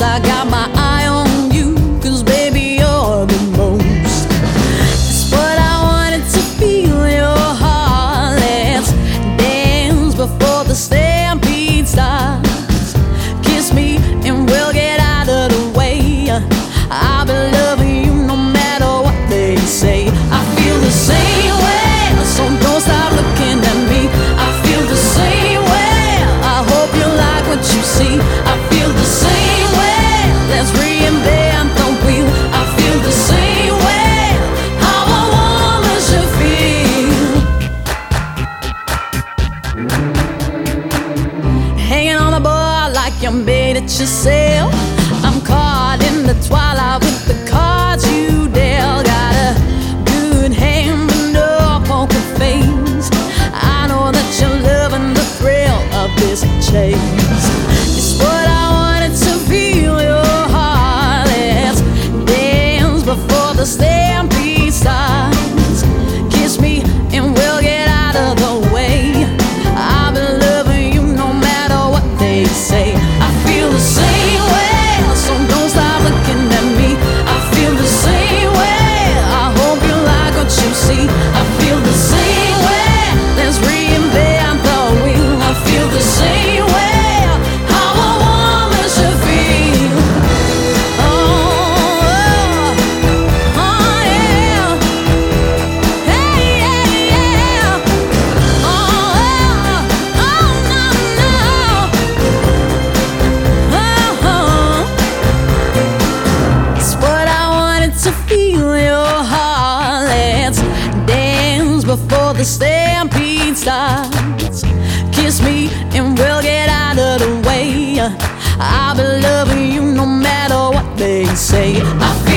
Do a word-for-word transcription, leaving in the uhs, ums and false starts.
close, I got my eye on you, 'cause baby you're the most. It's what I wanted to feel your heart. Let's dance before the stampede starts. Kiss me and we'll get out of the way. I'll be loving you no matter what they say. I feel the same way, so don't stop looking at me. I feel the same way, I hope you like what you see. I feel the same way, let's reinvent the wheel. I feel the same way, how a woman should feel. Hanging on the bar like you made it yourself. I'm caught in the twilight with the cards you dealt. Got a good hand but no poker face. I know that you're loving the thrill of this chase. It's what I wanted to feel your heart. Let's dance before the stampede starts. Kiss me and we'll get out of the way. I've been loving you no matter what they say. I feel the same way, so don't stop looking at me. I feel the same way, I hope you like what you see. I feel the same way, let's reinvent the wheel. I feel the same way, how a woman should feel. Oh, oh, oh yeah. Hey, yeah, yeah. Oh, oh, oh, no, no. Oh, it's what I wanted to feel your heart. Let's dance before the stampede starts. Kiss me and we'll get out of the way. I'll be loving you no matter what they say. I